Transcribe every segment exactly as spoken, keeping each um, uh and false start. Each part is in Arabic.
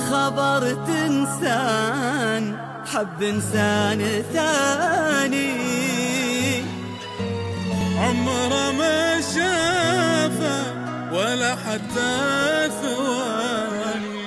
خبرت إنسان حب إنسان ثاني، عمره ما شافه ولا حتى ثواني.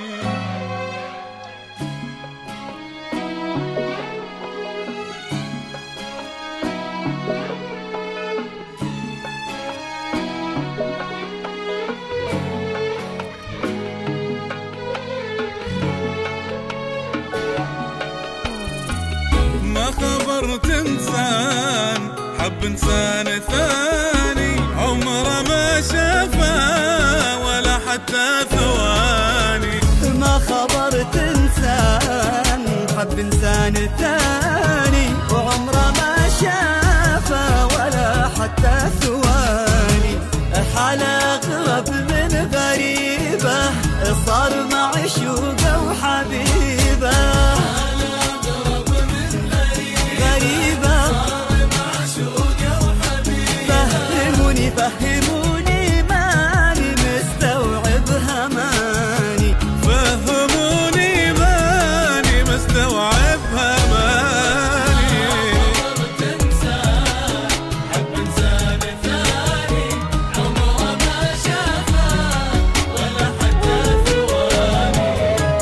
ما خبرت إنسان حب إنسان ثاني، عمره ما شافه ولا حتى ثواني. ما خبرت إنسان حب إنسان ثاني، وعمره ما شافه ولا حتى ثواني. حالة أغرب من غريبة صار معشوقه وحبيبه. فهموني ماني مستوعبها ماني، فهموني ماني مستوعبها ماني. خبرت إنسان حب إنسان ثاني، عمره ما شافه ولا حتى ثواني.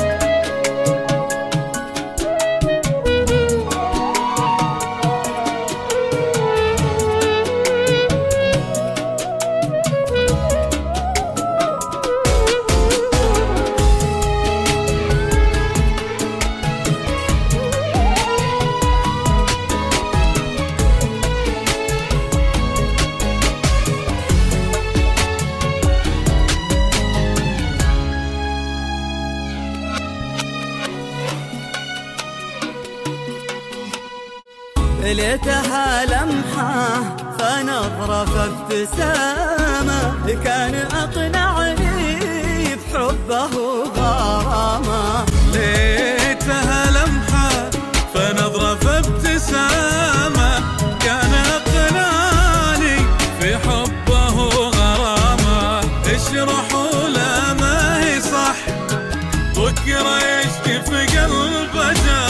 ليتها لمحة فنظرة فابتسامة، كان أقنعني بحبه غرامة. ليتها لمحة فنظرة فابتسامة، كان أقنعني في حبه غرامة. اشرحوا له ما هي صح، بكرة يشكي في قلبه